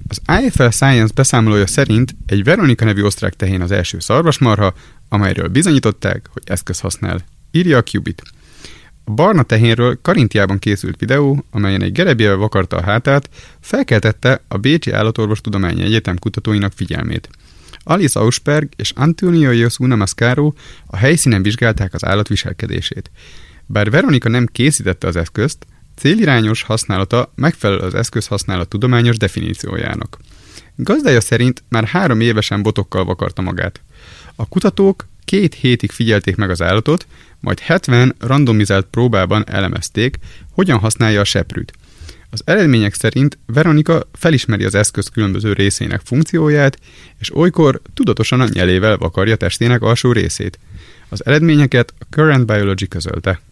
Az IFL Science beszámolója szerint egy Veronika nevű osztrák tehén az első szarvasmarha, amelyről bizonyították, hogy eszköz használ, írja a Qubit. A barna tehénről Karintiában készült videó, amelyen egy gerebjével vakarta a hátát, felkeltette a Bécsi Állatorvostudományi Egyetem kutatóinak figyelmét. Alice Ausperg és Antonio Yosuna Mascaro a helyszínen vizsgálták az állat viselkedését. Bár Veronika nem készítette az eszközt, célirányos használata megfelel az eszközhasználat tudományos definíciójának. Gazdája szerint már 3 évesen botokkal vakarta magát. A kutatók 2 hétig figyelték meg az állatot, majd 70 randomizált próbában elemezték, hogyan használja a seprűt. Az eredmények szerint Veronika felismeri az eszköz különböző részének funkcióját, és olykor tudatosan a nyelével vakarja testének alsó részét. Az eredményeket a Current Biology közölte.